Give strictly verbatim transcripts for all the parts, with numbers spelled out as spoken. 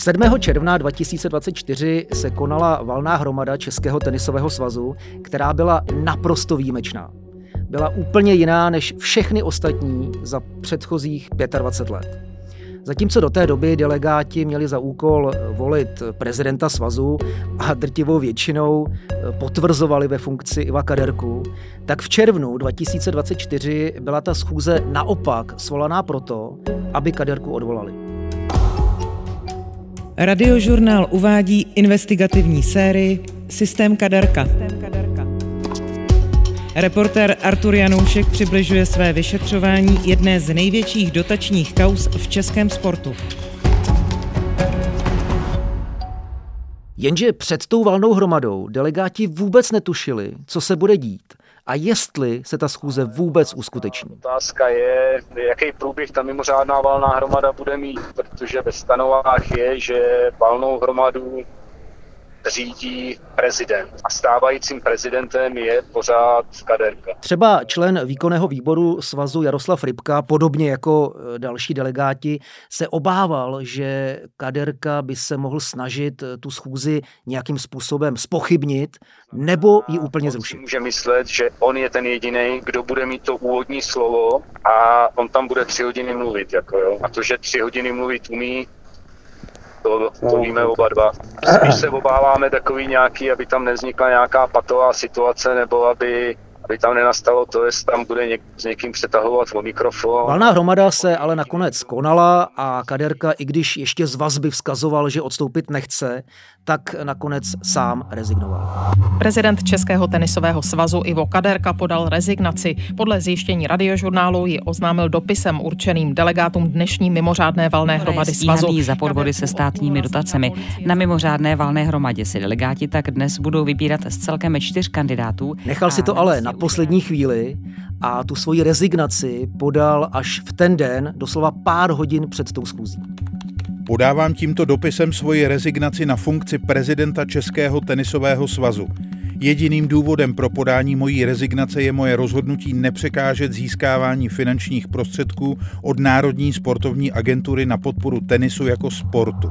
sedmého června dva tisíce dvacet čtyři se konala valná hromada Českého tenisového svazu, která byla naprosto výjimečná. Byla úplně jiná než všechny ostatní za předchozích dvacet pět let. Zatímco do té doby delegáti měli za úkol volit prezidenta svazu a drtivou většinou potvrzovali ve funkci Iva Kaderku, tak v červnu dva tisíce dvacet čtyři byla ta schůze naopak svolaná proto, aby Kaderku odvolali. Radiožurnál uvádí investigativní sérii Systém Kaderka. Reportér Artur Janoušek přibližuje své vyšetřování jedné z největších dotačních kauz v českém sportu. Jenže před tou valnou hromadou delegáti vůbec netušili, co se bude dít a jestli se ta schůze vůbec uskuteční. Otázka je, jaký průběh ta mimořádná valná hromada bude mít, protože ve stanovách je, že valnou hromadu řídí prezident. A stávajícím prezidentem je pořád Kaderka. Třeba člen výkonného výboru svazu Jaroslav Rybka, podobně jako další delegáti, se obával, že Kaderka by se mohl snažit tu schůzi nějakým způsobem zpochybnit nebo ji úplně zrušit. On může myslet, že on je ten jediný, kdo bude mít to úvodní slovo a on tam bude tři hodiny mluvit. Jako jo. A to, že tři hodiny mluvit umí, To, to víme oba dva. Spíš se obáváme takový nějaký, aby tam nevznikla nějaká patová situace, nebo aby, aby tam nenastalo to, jestli tam bude něk, s někým přetahovat o mikrofon. Valná hromada se ale nakonec konala a Kaderka, i když ještě z vazby vzkazoval, že odstoupit nechce, tak nakonec sám rezignoval. Prezident Českého tenisového svazu Ivo Kaderka podal rezignaci. Podle zjištění Radiožurnálu ji oznámil dopisem určeným delegátům dnešní mimořádné valné hromady svazu. Za podvody se státními dotacemi. Na mimořádné valné hromadě si delegáti tak dnes budou vybírat z celkem čtyř kandidátů. Nechal si to ale na poslední chvíli a tu svoji rezignaci podal až v ten den, doslova pár hodin před tou schůzí. Podávám tímto dopisem svoji rezignaci na funkci prezidenta Českého tenisového svazu. Jediným důvodem pro podání mojí rezignace je moje rozhodnutí nepřekážet získávání finančních prostředků od Národní sportovní agentury na podporu tenisu jako sportu.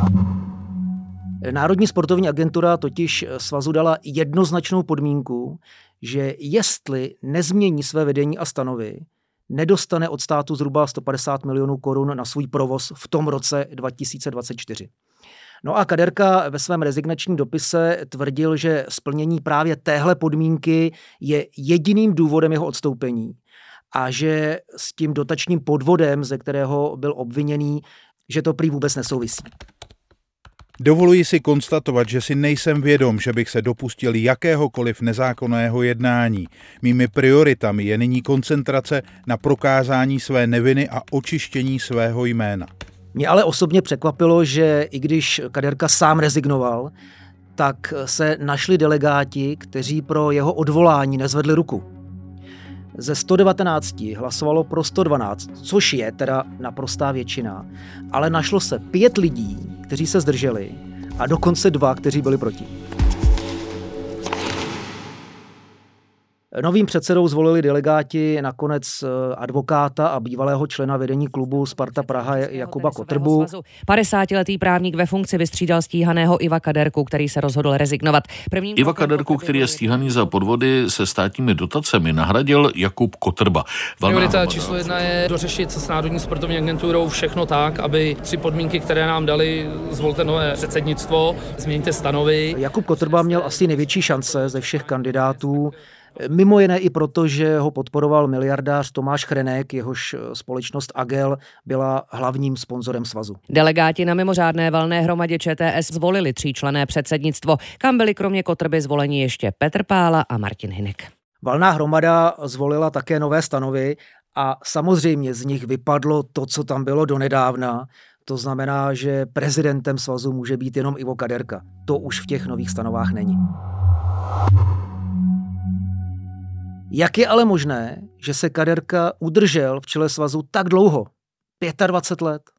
Národní sportovní agentura totiž svazu dala jednoznačnou podmínku, že jestli nezmění své vedení a stanovy, nedostane od státu zhruba sto padesát milionů korun na svůj provoz v tom roce dva tisíce dvacet čtyři. No a Kaderka ve svém rezignačním dopise tvrdil, že splnění právě téhle podmínky je jediným důvodem jeho odstoupení a že s tím dotačním podvodem, ze kterého byl obviněný, že to prý vůbec nesouvisí. Dovoluji si konstatovat, že si nejsem vědom, že bych se dopustil jakéhokoliv nezákonného jednání. Mými prioritami je nyní koncentrace na prokázání své neviny a očištění svého jména. Mě ale osobně překvapilo, že i když Kaderka sám rezignoval, tak se našli delegáti, kteří pro jeho odvolání nezvedli ruku. Ze sto devatenáct hlasovalo pro sto dvanáct, což je teda naprostá většina, ale našlo se pět lidí, kteří se zdrželi a dokonce dva, kteří byli proti. Novým předsedou zvolili delegáti nakonec advokáta a bývalého člena vedení klubu Sparta Praha Jakuba Kotrbu. padesátiletý právník ve funkci vystřídal stíhaného Iva Kaderku, který se rozhodl rezignovat. Prvním Iva Kaderku, který je stíhaný za podvody se státními dotacemi, nahradil Jakub Kotrba. Priorita číslo jedna je dořešit s Národní sportovní agenturou všechno tak, aby tři podmínky, které nám dali, zvolte nové předsednictvo, změníte stanovy. Jakub Kotrba měl asi největší šance ze všech kandidátů. Mimo jiné i proto, že ho podporoval miliardář Tomáš Chrenek, jehož společnost Agel byla hlavním sponzorem svazu. Delegáti na mimořádné valné hromadě ČTS zvolili tříčlenné předsednictvo, kam byli kromě Kotrby zvoleni ještě Petr Pála a Martin Hynek. Valná hromada zvolila také nové stanovy a samozřejmě z nich vypadlo to, co tam bylo donedávna. To znamená, že prezidentem svazu může být jenom Ivo Kaderka. To už v těch nových stanovách není. Jak je ale možné, že se Kaderka udržel v čele svazu tak dlouho? dvacet pět let.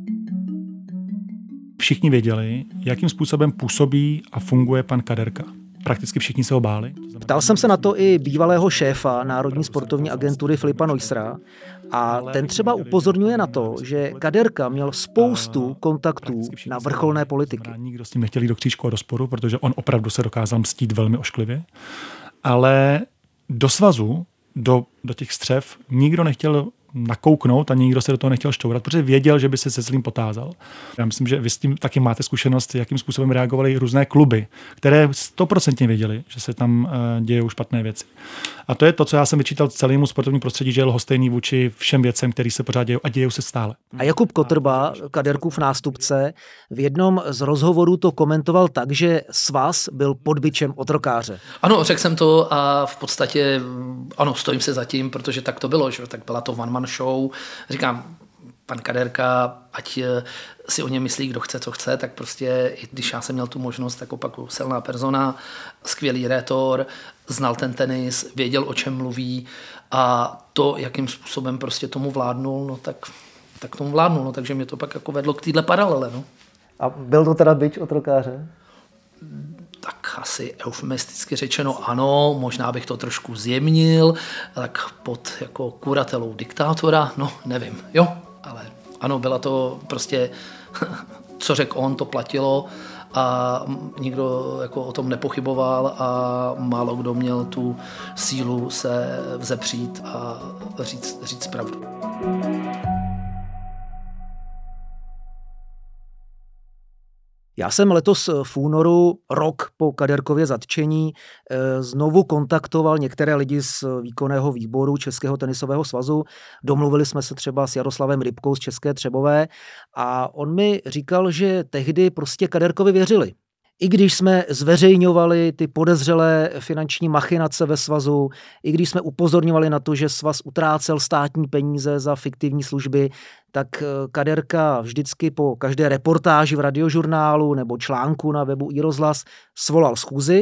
Všichni věděli, jakým způsobem působí a funguje pan Kaderka. prakticky všichni se ho báli. Ptal jsem se na to i bývalého šéfa Národní sportovní agentury Filipa Neusera a ten třeba upozorňuje na to, že Kaderka měl spoustu kontaktů na vrcholné politiky. Nikdo s tím nechtěl jít do křížku a do sporu, protože on opravdu se dokázal mstít velmi ošklivě, ale do svazu, do, do těch střev nikdo nechtěl nakouknout a nikdo se do toho nechtěl šťourat, protože věděl, že by se se zlým potázal. Já myslím, že vy s tím taky máte zkušenost, jakým způsobem reagovaly různé kluby, které stoprocentně věděli, že se tam uh, dějou špatné věci. A to je to, co já jsem vyčítal celému sportovnímu prostředí, že je lhostejný vůči všem věcem, které se pořád dějou a dějou se stále. A Jakub Kotrba, Kaderkův nástupce, v jednom z rozhovorů to komentoval tak, že svaz byl pod bičem otrokáře. Ano, řekl jsem to a v podstatě ano, stojím se za tím, protože tak to bylo, že? Tak byla to one man show. Říkám, pan Kaderka, ať si o něm myslí, kdo chce, co chce, tak prostě, i když já jsem měl tu možnost, tak opakuju, silná persona, skvělý rétor, znal ten tenis, věděl, o čem mluví a to, jakým způsobem prostě tomu vládnul, no tak, tak tomu vládnul, no, takže mě to pak jako vedlo k téhle paralele. No. A byl to teda bič otrokáře? Tak asi eufemisticky řečeno ano, možná bych to trošku zjemnil, tak pod jako kuratelou diktátora, no nevím, jo, ale ano, byla to prostě, co řekl on, to platilo a nikdo jako o tom nepochyboval a málo kdo měl tu sílu se vzepřít a říct, říct pravdu. Já jsem letos v únoru, rok po Kaderkově zatčení, znovu kontaktoval některé lidi z výkonného výboru Českého tenisového svazu. Domluvili jsme se třeba s Jaroslavem Rybkou z České Třebové a on mi říkal, že tehdy prostě Kaderkovi věřili. I když jsme zveřejňovali ty podezřelé finanční machinace ve svazu, i když jsme upozorňovali na to, že svaz utrácel státní peníze za fiktivní služby, tak Kaderka vždycky po každé reportáži v Radiožurnálu nebo článku na webu iRozhlas svolal schůzi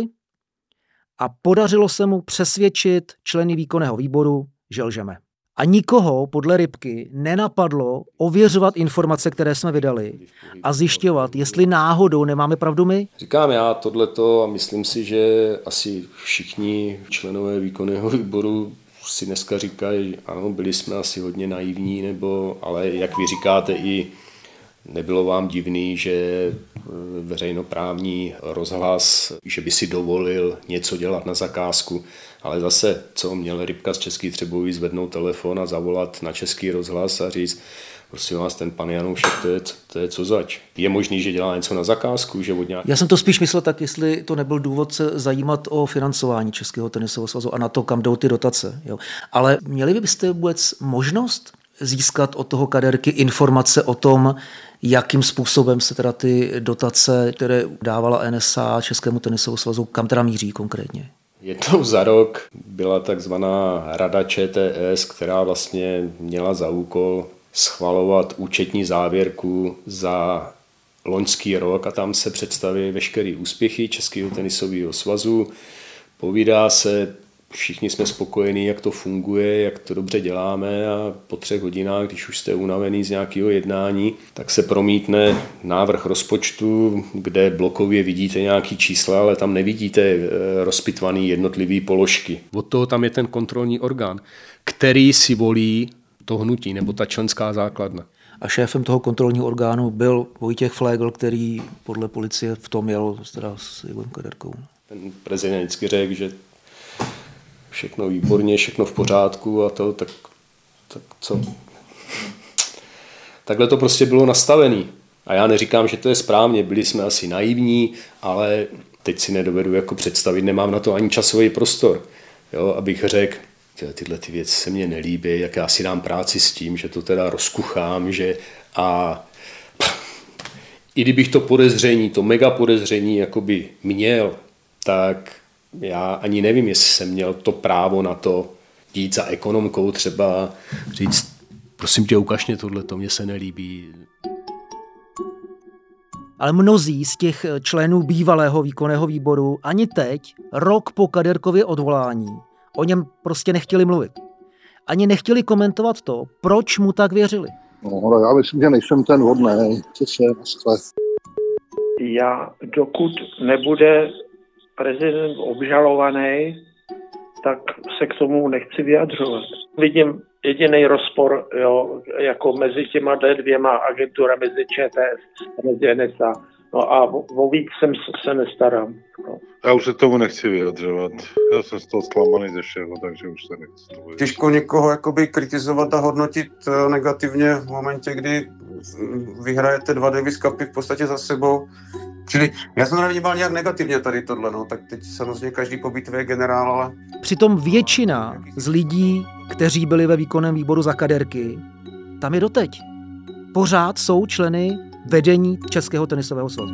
a podařilo se mu přesvědčit členy výkonného výboru, že lžeme. A nikoho podle Rybky nenapadlo ověřovat informace, které jsme vydali a zjišťovat, jestli náhodou nemáme pravdu my. Říkám já tohleto a myslím si, že asi všichni členové výkonného výboru si dneska říkají, ano, byli jsme asi hodně naivní, nebo, ale jak vy říkáte, i nebylo vám divný, že veřejnoprávní rozhlas, že by si dovolil něco dělat na zakázku, ale zase, co měl Rybka z České Třebové zvednout telefon a zavolat na Český rozhlas a říct, prosím vás, ten pan Janoušek, to je, to je co zač. Je možný, že dělá něco na zakázku, že od nějak... Já jsem to spíš myslel tak, jestli to nebyl důvod se zajímat o financování Českého tenisového svazu a na to, kam jdou ty dotace. Jo. Ale měli byste vůbec možnost získat od toho Kaderky informace o tom, jakým způsobem se teda ty dotace, které dávala N S A Českému tenisovému svazu, kam teda míří konkrétně? Jednou za rok byla takzvaná Rada Č T S, která vlastně měla za úkol schvalovat účetní závěrku za loňský rok a tam se představí veškeré úspěchy Českého tenisového svazu. Povídá se, všichni jsme spokojení, jak to funguje, jak to dobře děláme a po třech hodinách, když už jste unavený z nějakého jednání, tak se promítne návrh rozpočtu, kde blokově vidíte nějaký čísla, ale tam nevidíte rozpitvaný jednotlivý položky. Od toho tam je ten kontrolní orgán, který si volí to hnutí nebo ta členská základna. A šéfem toho kontrolního orgánu byl Vojtěch Flégl, který podle policie v tom jel teda s Igorem Kaderkou. Ten prezident vždycky řekl, že všechno výborně, všechno v pořádku a to, tak, tak co? Takhle to prostě bylo nastavený. A já neříkám, že to je správně, byli jsme asi naivní, ale teď si nedovedu jako představit, nemám na to ani časový prostor, jo, abych řekl, tyhle ty věci se mně nelíbí, jak já si dám práci s tím, že to teda rozkuchám, že a i kdybych to podezření, to mega podezření jakoby měl, tak já ani nevím, jestli jsem měl to právo na to jít za ekonomkou třeba, říct, prosím tě, ukaž mě tohleto, mně se nelíbí. Ale mnozí z těch členů bývalého výkonného výboru ani teď, rok po Kaderkově odvolání, o něm prostě nechtěli mluvit. Ani nechtěli komentovat to, proč mu tak věřili. No, já myslím, že nejsem ten hodný. Co se naskle? Já, dokud nebude prezident obžalovaný, tak se k tomu nechci vyjadřovat. Vidím jediný rozpor, jo, jako mezi těma dvěma agenturami, mezi ČTS a mezi N S A. No a o víc jsem se nestarám. No. Já už se tomu nechci vyjadřovat. Já jsem z toho zklamaný ze všeho, takže už se nechci toho vyjadřovat. Těžko někoho jakoby kritizovat a hodnotit negativně v momentě, kdy vyhrajete dva Davis Cupy v podstatě za sebou. Čili já jsem to nevnímal nějak negativně tady tohle, no, tak teď samozřejmě každý po bitvě je generál, ale... Přitom většina z lidí, kteří byli ve výkonném výboru za kaderky, tam je doteď. Pořád jsou členy vedení Českého tenisového svazu.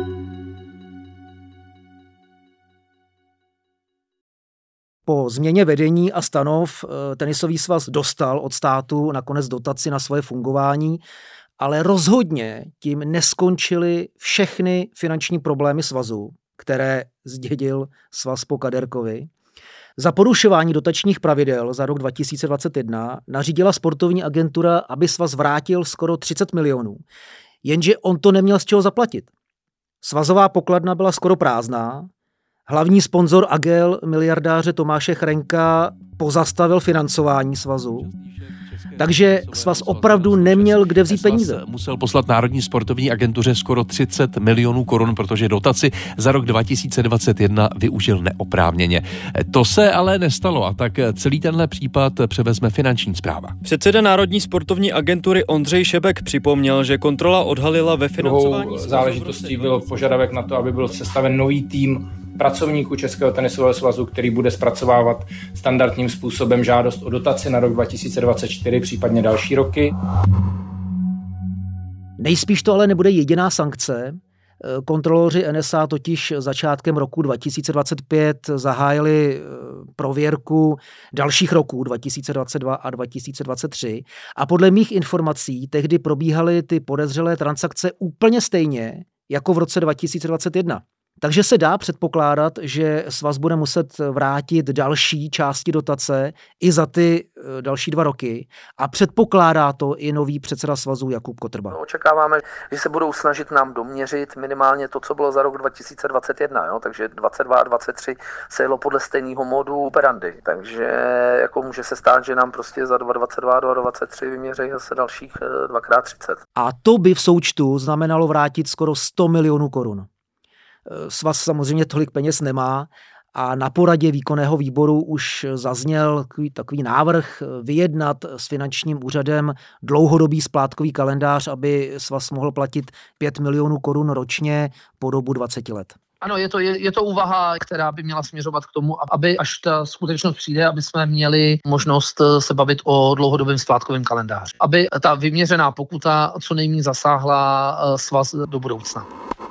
Po změně vedení a stanov tenisový svaz dostal od státu nakonec dotaci na svoje fungování, ale rozhodně tím neskončily všechny finanční problémy svazu, které zdědil svaz po Kaderkovi. Za porušování dotačních pravidel za rok dva tisíce dvacet jedna nařídila sportovní agentura, aby svaz vrátil skoro třicet milionů. Jenže on to neměl z čeho zaplatit. Svazová pokladna byla skoro prázdná. Hlavní sponzor Agel, miliardáře Tomáše Chrenka, pozastavil financování svazu. Takže svaz opravdu neměl kde vzít peníze. Musel poslat Národní sportovní agentuře skoro třicet milionů korun, protože dotaci za rok dva tisíce dvacet jedna využil neoprávněně. To se ale nestalo a tak celý tenhle případ převezme Finanční správa. Předseda Národní sportovní agentury Ondřej Šebek připomněl, že kontrola odhalila ve financování záležitostí byl požadavek na to, aby byl sestaven nový tým pracovníků Českého tenisového svazu, který bude zpracovávat standardním způsobem žádost o dotaci na rok dva tisíce dvacet čtyři, případně další roky. Nejspíš to ale nebude jediná sankce. Kontroloři N S A totiž začátkem roku dva tisíce dvacet pět zahájili prověrku dalších roků dva tisíce dvacet dva a dva tisíce dvacet tři a podle mých informací tehdy probíhaly ty podezřelé transakce úplně stejně jako v roce dva tisíce dvacet jedna. Takže se dá předpokládat, že svaz bude muset vrátit další části dotace i za ty další dva roky a předpokládá to i nový předseda svazu Jakub Kotrba. No, očekáváme, že se budou snažit nám doměřit minimálně to, co bylo za rok dva tisíce dvacet jedna, jo? Takže dvacet dva a dvacet tři se jelo podle stejného modu operandy, takže jako může se stát, že nám prostě za dva dvacet dva a dva dvacet tři vyměří zase dalších dvakrát třicet. A to by v součtu znamenalo vrátit skoro sto milionů korun. Svaz samozřejmě tolik peněz nemá a na poradě výkonného výboru už zazněl takový, takový návrh vyjednat s finančním úřadem dlouhodobý splátkový kalendář, aby svaz mohl platit pět milionů korun ročně po dobu dvacet let. Ano, je to, je, je to úvaha, která by měla směřovat k tomu, aby až ta skutečnost přijde, aby jsme měli možnost se bavit o dlouhodobém splátkovém kalendáři. Aby ta vyměřená pokuta co nejméně zasáhla svaz do budoucna.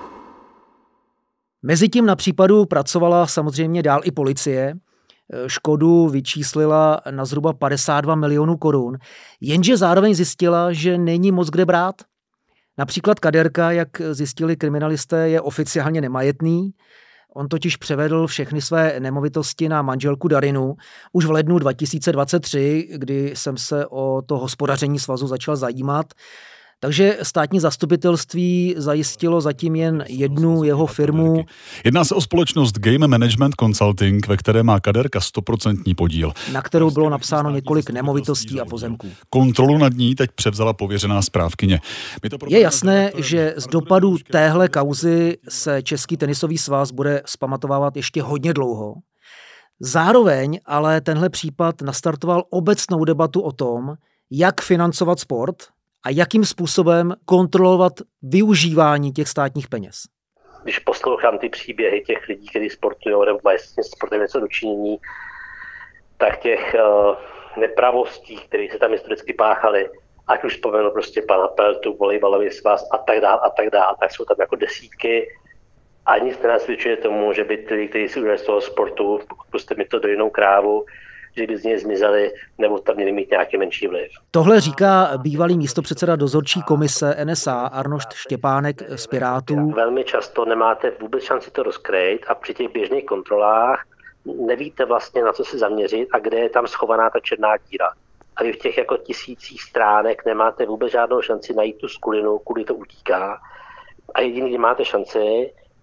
Mezitím na případu pracovala samozřejmě dál i policie. Škodu vyčíslila na zhruba padesát dva milionů korun, jenže zároveň zjistila, že není moc kde brát. Například Kaderka, jak zjistili kriminalisté, je oficiálně nemajetný. On totiž převedl všechny své nemovitosti na manželku Darinu už v lednu dva tisíce dvacet tři, kdy jsem se o to hospodaření svazu začal zajímat. Takže státní zastupitelství zajistilo zatím jen jednu jeho firmu. Jedná se o společnost Game Management Consulting, ve které má Kaderka stoprocentní podíl. Na kterou bylo napsáno několik nemovitostí a pozemků. Kontrolu nad ní teď převzala pověřená správkyně. Je jasné, že z dopadu téhle kauzy se Český tenisový svaz bude vzpamatovávat ještě hodně dlouho. Zároveň ale tenhle případ nastartoval obecnou debatu o tom, jak financovat sport a jakým způsobem kontrolovat využívání těch státních peněz. Když poslouchám ty příběhy těch lidí, kteří sportují nebo mají s sportem něco dočinění, tak těch uh, nepravostí, které se tam historicky páchaly, ať už vzpomenu prostě pana Peltu, volejbalový svaz a tak dále a tak dále, tak jsou tam jako desítky a nic nenasvědčuje tomu, že by ty lidi, kteří si udělali z toho sportu, prostě mi to do jinou krávu, že by z něj zmizeli nebo tam měli mít nějaký menší vliv. Tohle říká bývalý místopředseda dozorčí komise N S A Arnošt Štěpánek z Pirátů. Velmi často nemáte vůbec šanci to rozkrýt a při těch běžných kontrolách nevíte vlastně, na co se zaměřit a kde je tam schovaná ta černá díra. A vy v těch jako tisících stránek nemáte vůbec žádnou šanci najít tu skulinu, kudy to utíká. A jediný, kdy máte šanci,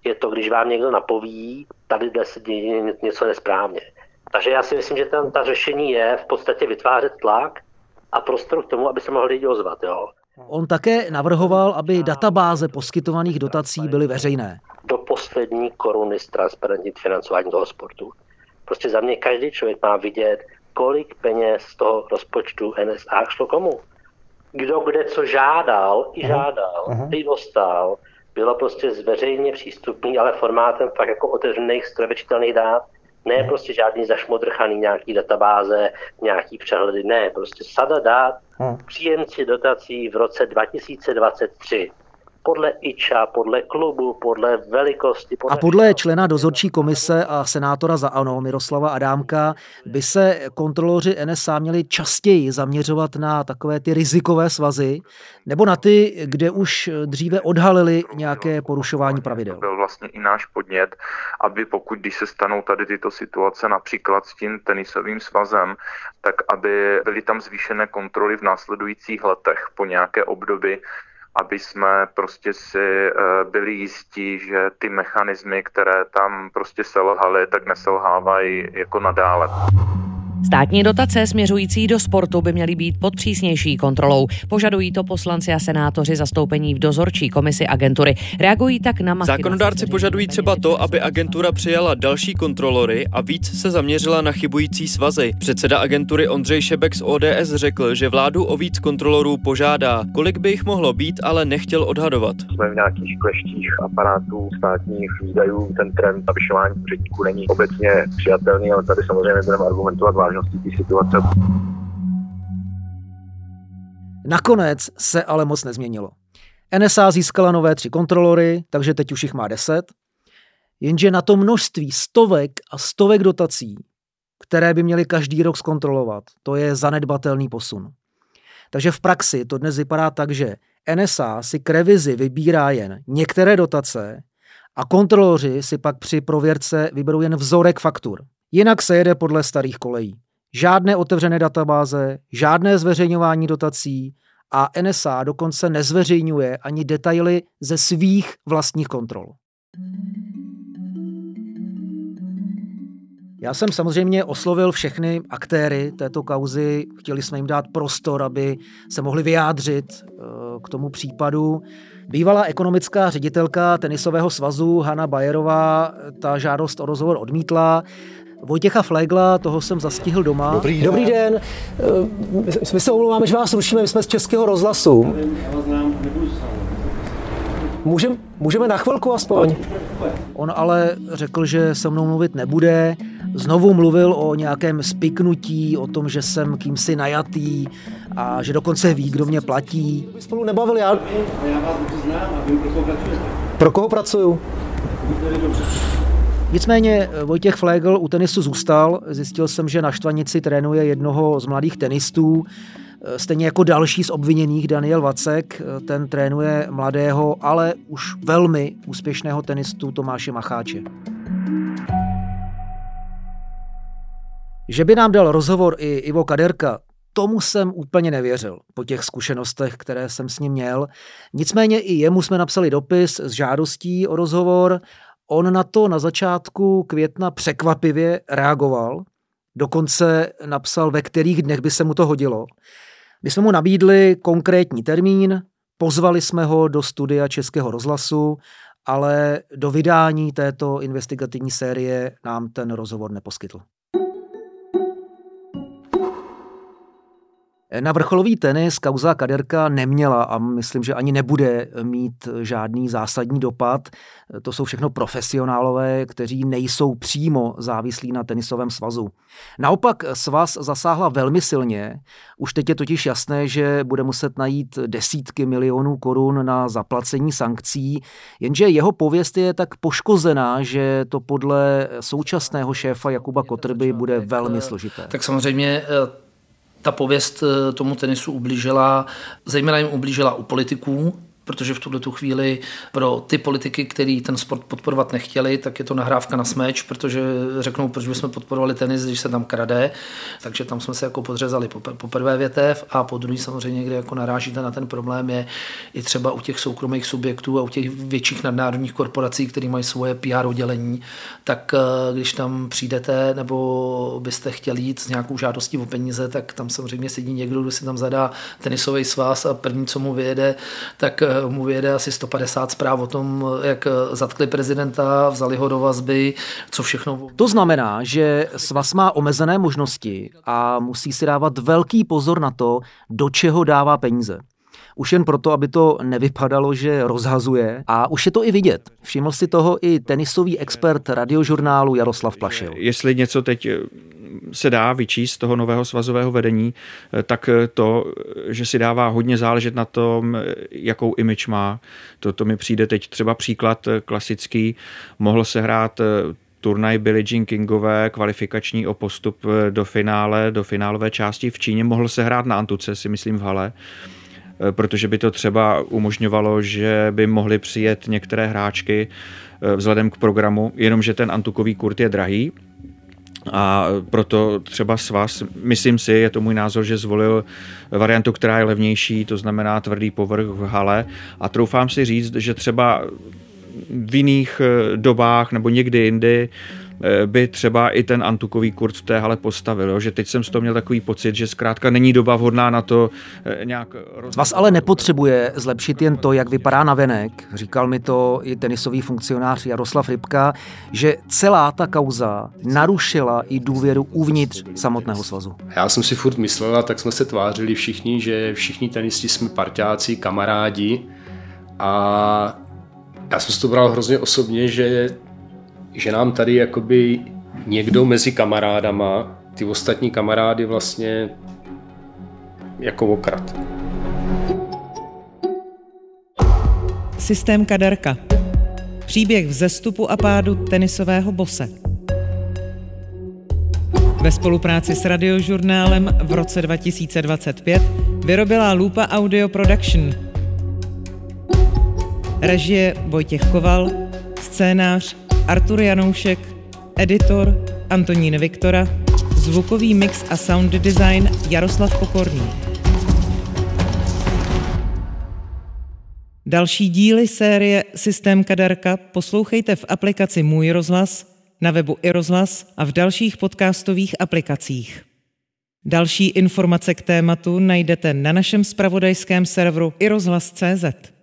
je to, když vám někdo napoví, tady se děje něco nesprávně. Takže já si myslím, že ten, ta řešení je v podstatě vytvářet tlak a prostor k tomu, aby se mohli lidi ozvat. Jo. On také navrhoval, aby databáze poskytovaných dotací byly veřejné. Do poslední koruny ztransparentnit financování toho sportu. Prostě za mě každý člověk má vidět, kolik peněz z toho rozpočtu N S A šlo komu. Kdo kde co žádal, i žádal, uh-huh. i dostal, bylo prostě zveřejně přístupný, ale formátem fakt jako otevřených stroječitelných dát. Ne prostě žádný zašmodrchaný nějaký databáze, nějaký přehledy, ne, prostě sada dát příjemci dotací v roce dva tisíce dvacet tři. Podle iča, podle klubu, podle velikosti. Podle a podle člena dozorčí komise a senátora za ANO Miroslava Adámka by se kontroloři N S A měli častěji zaměřovat na takové ty rizikové svazy, nebo na ty, kde už dříve odhalili nějaké porušování pravidel. Byl vlastně i náš podnět, aby pokud, když se stanou tady tyto situace, například s tím tenisovým svazem, tak aby byly tam zvýšené kontroly v následujících letech po nějaké období, aby jsme prostě si byli jistí, že ty mechanismy, které tam prostě selhaly, tak neselhávají jako nadále. Státní dotace směřující do sportu by měly být pod přísnější kontrolou. Požadují to poslanci a senátoři zastoupení v dozorčí komisi agentury. Reagují tak na machinace. Zákonodárci požadují třeba to, aby agentura přijala další kontrolory a víc se zaměřila na chybující svazy. Předseda agentury Ondřej Šebek z O D S řekl, že vládu o víc kontrolorů požádá. Kolik by jich mohlo být, ale nechtěl odhadovat. Jsme v nějakých kleštích aparátů státních výdajů. Ten trend navyšování úředníků není obecně přijatelný, ale tady samozřejmě budeme argumentovat vážně. Situace. Nakonec se ale moc nezměnilo. N S A získala nové tři kontrolory, takže teď už jich má deset, jenže na to množství stovek a stovek dotací, které by měly každý rok zkontrolovat, to je zanedbatelný posun. Takže v praxi to dnes vypadá tak, že N S A si k revizi vybírá jen některé dotace a kontroloři si pak při prověrce vyberou jen vzorek faktur. Jinak se jede podle starých kolejí. Žádné otevřené databáze, žádné zveřejňování dotací a N S A dokonce nezveřejňuje ani detaily ze svých vlastních kontrol. Já jsem samozřejmě oslovil všechny aktéry této kauzy, chtěli jsme jim dát prostor, aby se mohli vyjádřit k tomu případu. Bývalá ekonomická ředitelka tenisového svazu Hana Bajerová ta žádost o rozhovor odmítla. Vojtěcha Flegla, toho jsem zastihl doma. Dobrý den. Dobrý den. My se omlouváme, že vás rušíme, my jsme z Českého rozhlasu. Můžeme, můžeme na chvilku aspoň? On ale řekl, že se mnou mluvit nebude. Znovu mluvil o nějakém spiknutí, o tom, že jsem kýmsi najatý a že dokonce ví, kdo mě platí. My spolu nebavili, já... Já vás dobře znám a vím, pro koho pracujete. Pro koho pracuju? Nicméně Vojtěch Flegl u tenisu zůstal. Zjistil jsem, že na Štvanici trénuje jednoho z mladých tenistů. Stejně jako další z obviněných, Daniel Vacek, ten trénuje mladého, ale už velmi úspěšného tenistu Tomáše Macháče. Že by nám dal rozhovor i Ivo Kaderka, tomu jsem úplně nevěřil po těch zkušenostech, které jsem s ním měl. Nicméně i jemu jsme napsali dopis s žádostí o rozhovor. On na to na začátku května překvapivě reagoval. Dokonce napsal, ve kterých dnech by se mu to hodilo. My jsme mu nabídli konkrétní termín, pozvali jsme ho do studia Českého rozhlasu, ale do vydání této investigativní série nám ten rozhovor neposkytl. Na vrcholový tenis kauza Kaderka neměla a myslím, že ani nebude mít žádný zásadní dopad. To jsou všechno profesionálové, kteří nejsou přímo závislí na tenisovém svazu. Naopak svaz zasáhla velmi silně. Už teď je totiž jasné, že bude muset najít desítky milionů korun na zaplacení sankcí, jenže jeho pověst je tak poškozená, že to podle současného šéfa Jakuba Kotrby bude velmi složité. Tak samozřejmě ta pověst tomu tenisu ublížila, zejména jim ublížila u politiků, protože v tuhletu chvíli pro ty politiky, který ten sport podporovat nechtěli, tak je to nahrávka na smeč, protože řeknou, proč bychom podporovali tenis, když se tam krade, takže tam jsme se jako podřezali po, po prvé větev a po druhý samozřejmě, kde jako narážíte na ten problém, je i třeba u těch soukromých subjektů a u těch větších nadnárodních korporací, které mají svoje P R oddělení, tak když tam přijdete nebo byste chtěli jít s nějakou žádostí o peníze, tak tam samozřejmě sedí někdo, kdo si tam zadá tenisový svaz a první, co mu vyjede, tak mu vyjede asi sto padesát zpráv o tom, jak zatkli prezidenta, vzali ho do vazby, co všechno. To znamená, že svaz má omezené možnosti a musí si dávat velký pozor na to, do čeho dává peníze. Už jen proto, aby to nevypadalo, že rozhazuje. A už je to i vidět. Všiml si toho i tenisový expert Radiožurnálu Jaroslav Plašil. Jestli něco teď se dá vyčíst z toho nového svazového vedení, tak to, že si dává hodně záležet na tom, jakou image má. To, to mi přijde teď třeba příklad klasický. Mohlo se hrát turnaj Billie Jean Kingové, kvalifikační o postup do finále, do finálové části v Číně. Mohl se hrát na Antuce, si myslím v hale, protože by to třeba umožňovalo, že by mohly přijet některé hráčky vzhledem k programu, jenomže ten antukový kurt je drahý a proto třeba svaz, myslím si, je to můj názor, že zvolil variantu, která je levnější, to znamená tvrdý povrch v hale a troufám si říct, že třeba v jiných dobách nebo někdy jindy by třeba i ten antukový kurt v té hale postavil, jo? Že teď jsem z toho měl takový pocit, že zkrátka není doba vhodná na to nějak... Svaz ale nepotřebuje zlepšit jen to, jak vypadá navenek. Říkal mi to i tenisový funkcionář Jaroslav Rybka, že celá ta kauza narušila i důvěru uvnitř samotného svazu. Já jsem si furt myslela, tak jsme se tvářili všichni, že všichni tenisti jsme parťáci, kamarádi a já jsem si to bral hrozně osobně, že že nám tady jakoby někdo mezi kamarádama, ty ostatní kamarády vlastně jako okrad. Systém Kaderka. Příběh vzestupu a pádu tenisového bose. Ve spolupráci s Radiožurnálem v roce dva tisíce dvacet pět vyrobila Lupa Audio Production. Režie Vojtěch Koval, scénář Artur Janoušek, editor Antonín Viktora, zvukový mix a sound design Jaroslav Pokorný. Další díly série Systém Kaderka poslouchejte v aplikaci Můj rozhlas, na webu iRozhlas a v dalších podcastových aplikacích. Další informace k tématu najdete na našem zpravodajském serveru i rozhlas tečka cé zet.